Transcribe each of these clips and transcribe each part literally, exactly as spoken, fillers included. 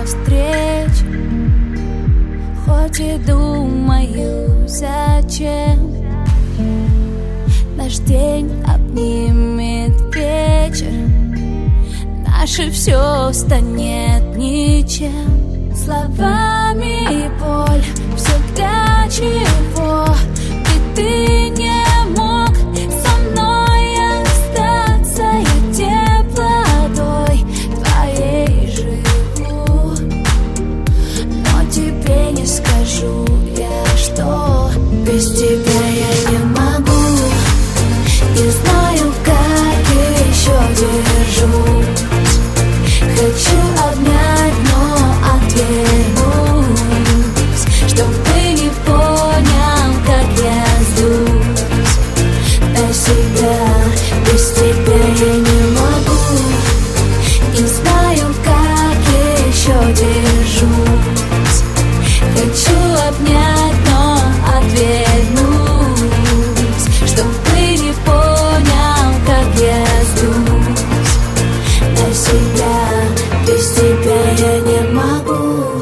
встречи, хоть и думаю, зачем наш день обнимет вечер, наше все станет ничем. Словами боль всегда чего и ты не мог со мной остаться. Я теплотой твоей живу, но тебе не скажу я, что без тебя я не могу. Не знаю, как еще держусь. Хочу обнять, но отвернусь, чтоб ты не понял, как я сдусь на себя. Без тебя я не могу. Не знаю, как еще держусь. Хочу обнять, но отвернусь, чтоб ты не понял, как я сдусь на себя. Без тебя я не могу.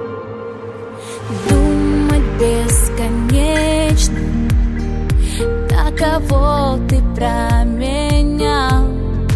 Думать бесконечно, на кого ты променял.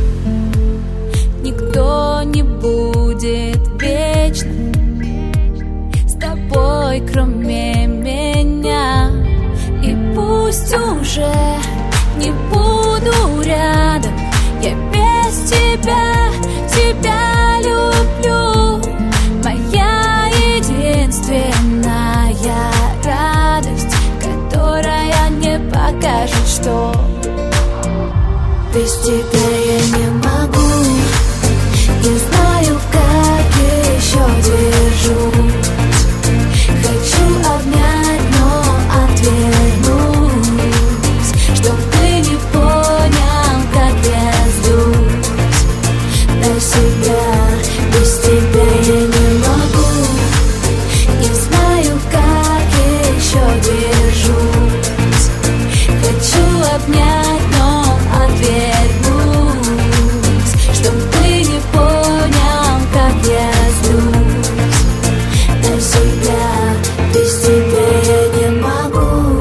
Никто не будет вечно с тобой, кроме меня. И пусть уже не буду рядом, я без тебя, тебя люблю. Моя единственная радость, которая не покажет, что без тебя я не могу. Не знаю, как еще держусь. Хочу обнять, но отвернусь, чтоб ты не понял, как я сдусь на себя. Без тебя я не могу. Не знаю, как еще держусь. Хочу обнять, но отвернусь, чтоб ты не понял, как я сдусь на себя. Без тебя я не могу.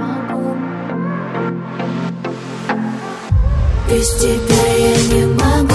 Без тебя я не могу.